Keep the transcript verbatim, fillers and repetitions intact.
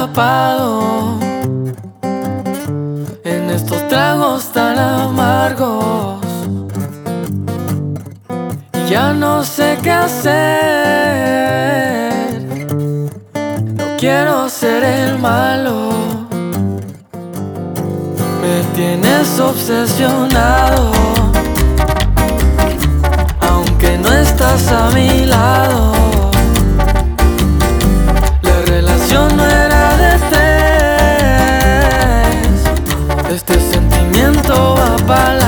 atrapado en estos tragos tan amargos y ya no sé qué hacer. No quiero ser el malo, me tienes obsesionado, aunque no estás a mi lado. La relación no era de tres, este sentimiento va para